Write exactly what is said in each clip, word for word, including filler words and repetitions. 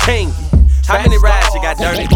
king. How many rides you got, Dirty?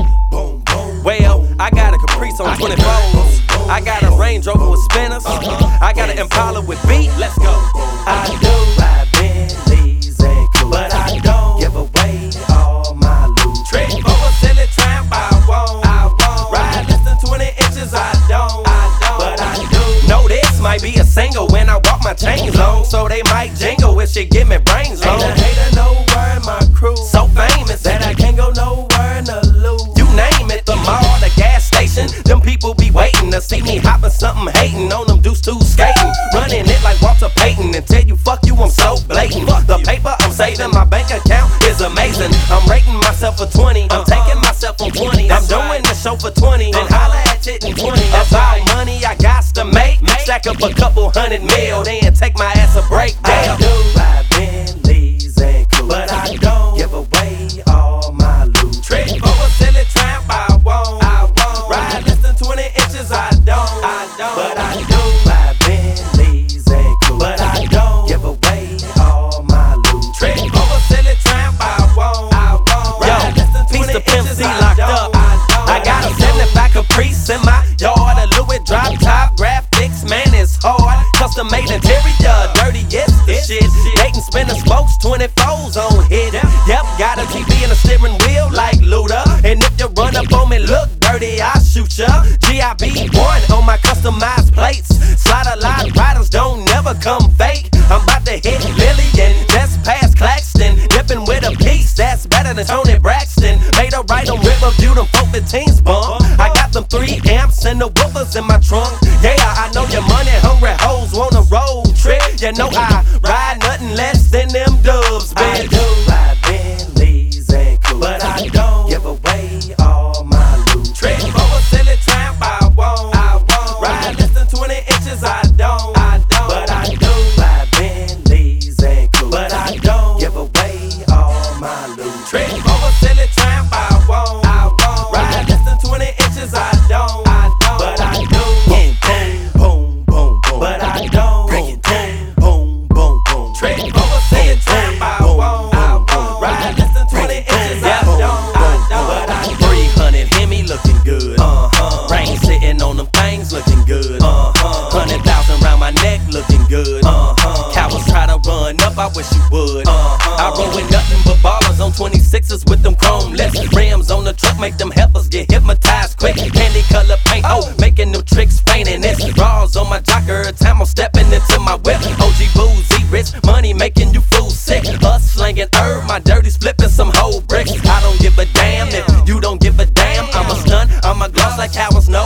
Well, I got a Caprice on twenty-fours. I got a Range Rover with spinners. I got an Impala with beat. Let's go. I do ride Bentleys and coupe, but I don't give away all my loot. Trick for a silly tramp, I won't. I won't ride less than twenty inches. I don't. I don't. But I do. No, this might be a single when I walk my chains on, so they might jingle if she give me brains on. Ain't a hater nowhere in my crew, so famous that I can't go nowhere in the loop. You name it, the mall, the gas station. Them people be waiting to see me hopping something, hating on them dudes too skating, running it like Walter Payton, and tell you fuck you, I'm so blatant. The paper I'm saving, my bank account is amazing. I'm rating myself for twenty, I'm taking myself on twenty. I'm doing the show for twenty, then holla at it in twenty. That's all money I got to make. Stack up a couple hundred mil, then take my ass a break down. I do ride Bentleys and coupe, but I don't give away all my loot. Trick for a silly tramp, I won't. I won't ride less than twenty inches. I don't. I don't. But I do ride Bentleys and coupe, but I don't give away all my loot. Trick for a silly tramp, I won't. I won't ride less than twenty inches. P C locked up. I got a seventy-five Caprice in my yard, a Louis drop top graphics, man, it's hard. Custom made interior, dirty, yes, this shit. Dayton spinning spokes, twenty-fours on hit. Yep, got a T V and a steering wheel like Luda. And if you run up on me, look dirty, I'll shoot ya. G I B one on my customized plates. Slide a lot, riders don't never come fake. I'm about to hit Lillian, just past Claxton. Dipping with a piece that's better than Tony Braxton. Made a right on Riverview, them four fifteens bump. I got them three amps and the woofers in my trunk. Yeah, I know your money hungry hoes want a road trip. You know I ride nothing less than them dubs, I bitch. do ride Bentleys and coupe, but I don't give away all my loot. Trick for a silly tramp, I won't. I won't ride less than twenty inches. I don't. I don't. But I do ride Bentleys and coupe, but I don't give away all my loot. Trick for a silly tramp, I won't. I won't ride less than twenty inches. I don't. I don't. But I do. Boom, boom, boom, boom. But I don't. Bring it down. Boom, boom, boom. Trick for a silly tramp, I won't. I won't ride less than twenty inches. I don't. I don't. But I do. three hundred Hemi looking good. Uh huh. Rain sitting on them things looking good. Uh huh. Hundred thousand round my neck looking good. Uh huh. Cowards try to run up, I wish you would. Uh huh. I roll with nothing but ballers on twenty-sixes with them chrome lips. Rims on the truck make them helpers get hypnotized quick. Candy color paint, oh, making them tricks fainting. It's raws on my jocker, time I'm stepping into my whip. O G boozy, rich money making you fools sick. Us slanging herb, my dirty's flipping some whole bricks. I don't give a damn if you don't give a damn. I'm a stun, I'm a gloss like cowards know.